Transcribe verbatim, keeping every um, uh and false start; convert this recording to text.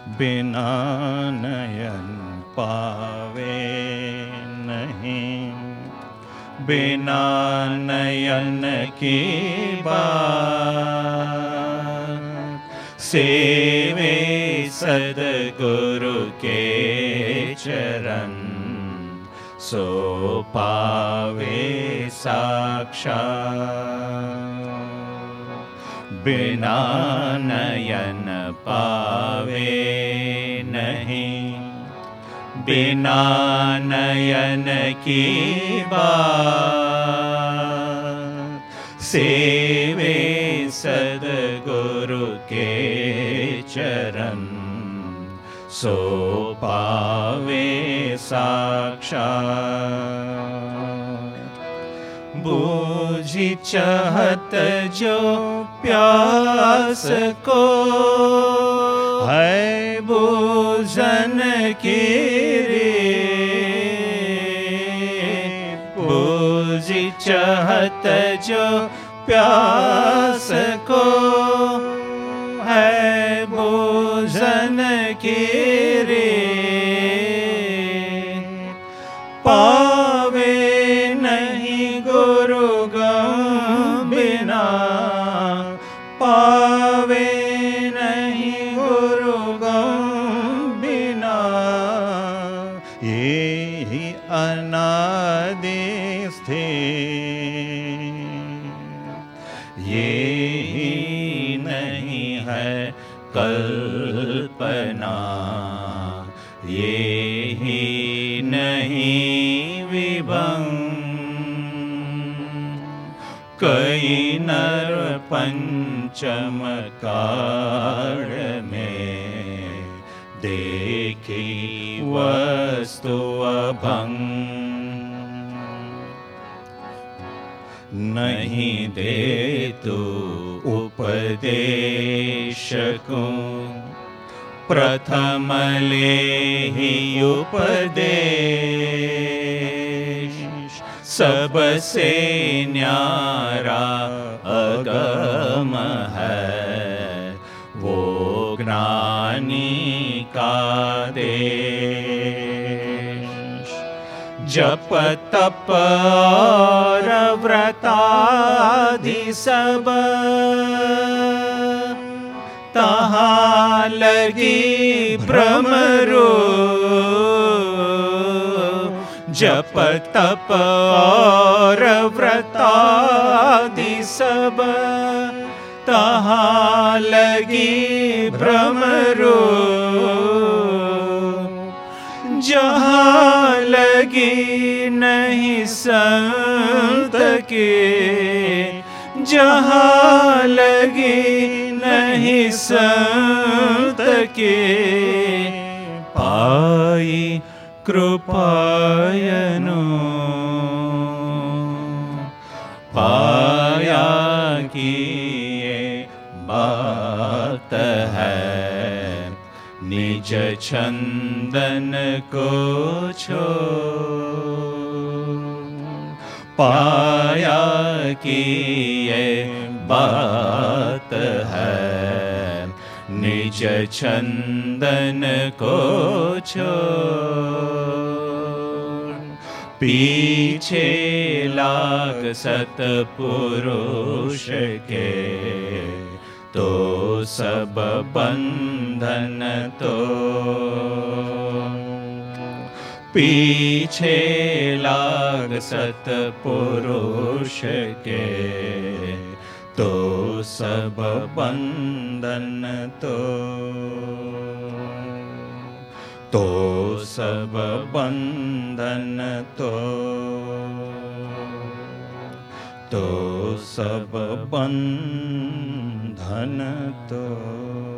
बिना नयन पावे नहीं, बिना नयन की बात, सेवे सद्गुरु के चरण, सो पावे साक्षात। बिना नयन पावे नहीं, बिना नयन की बात, सेवे सद्गुरु के चरण, सो पावे साक्षात। बूझी चाहत जो प्यास को, है बूझन की रीत, बूझी चाहत जो प्यास को, है बूझन की रीत। पावे नहीं गुरु गम बिना, पावे नहीं गुरु गम बिना, ये ही अनादि स्थिर, ये ही नहीं है कल्पना, ये ही नहीं विभंग। कई नर पंचम काल में, देखी वस्तु अभंग। नहीं दे तू उपदेश को, प्रथम ले ही उपदेश। सबसे न्यारा अगम है, वो ज्ञानी का देश। जप तप और व्रतादि सब, तहाँ लगी भ्रमरो। जप तप और व्रतादि सब, तहाँ लगी भ्रमरो। जहाँ लगी नहीं संत के, जहाँ लगी नहीं संत के, पाई कृपायनो। पाया कि ये बात है, निज छंदन को छोड़। पाया कि ये बात है, निज छंदन को छोड़। पीछे लाग सतपुरुष के, तो सब बंधन तो। पीछे लाग सतपुरुष के, तो सब बंधन तो। तो सब बंधन तो। तो सब बंधन तो।